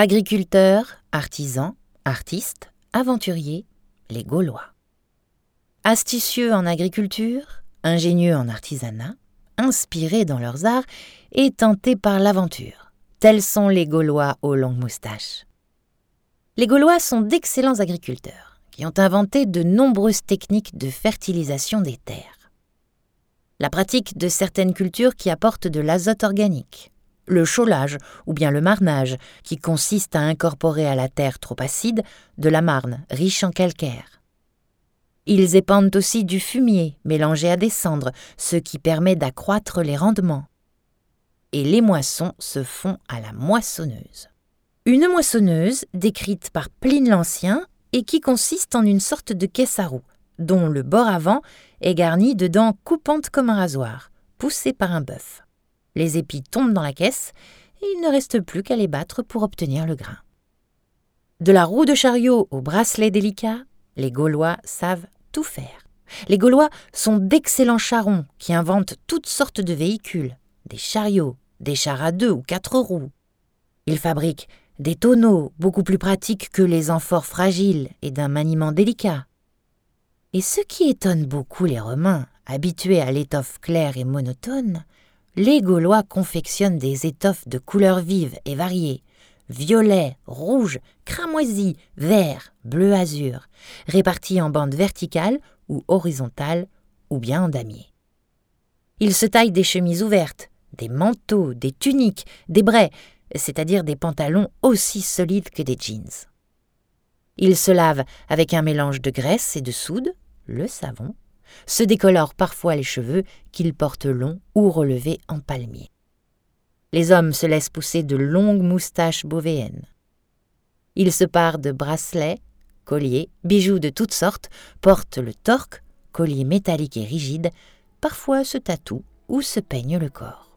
Agriculteurs, artisans, artistes, aventuriers, les Gaulois. Astucieux en agriculture, ingénieux en artisanat, inspirés dans leurs arts et tentés par l'aventure. Tels sont les Gaulois aux longues moustaches. Les Gaulois sont d'excellents agriculteurs qui ont inventé de nombreuses techniques de fertilisation des terres. La pratique de certaines cultures qui apportent de l'azote organique, le chaulage ou bien le marnage qui consiste à incorporer à la terre trop acide de la marne riche en calcaire. Ils épandent aussi du fumier mélangé à des cendres, ce qui permet d'accroître les rendements. Et les moissons se font à la moissonneuse. Une moissonneuse décrite par Pline l'Ancien et qui consiste en une sorte de caisse à roues, dont le bord avant est garni de dents coupantes comme un rasoir, poussées par un bœuf. Les épis tombent dans la caisse et il ne reste plus qu'à les battre pour obtenir le grain. De la roue de chariot au bracelet délicat, les Gaulois savent tout faire. Les Gaulois sont d'excellents charrons qui inventent toutes sortes de véhicules, des chariots, des chars à 2 ou 4 roues. Ils fabriquent des tonneaux beaucoup plus pratiques que les amphores fragiles et d'un maniement délicat. Et ce qui étonne beaucoup les Romains, habitués à l'étoffe claire et monotone, les Gaulois confectionnent des étoffes de couleurs vives et variées, violet, rouge, cramoisi, vert, bleu azur, réparties en bandes verticales ou horizontales ou bien en damier. Ils se taillent des chemises ouvertes, des manteaux, des tuniques, des braies, c'est-à-dire des pantalons aussi solides que des jeans. Ils se lavent avec un mélange de graisse et de soude, le savon, se décolorent parfois les cheveux qu'ils portent longs ou relevés en palmier. Les hommes se laissent pousser de longues moustaches bauvéennes. Ils se parent de bracelets, colliers, bijoux de toutes sortes, portent le torque, collier métallique et rigide, parfois se tatouent ou se peignent le corps.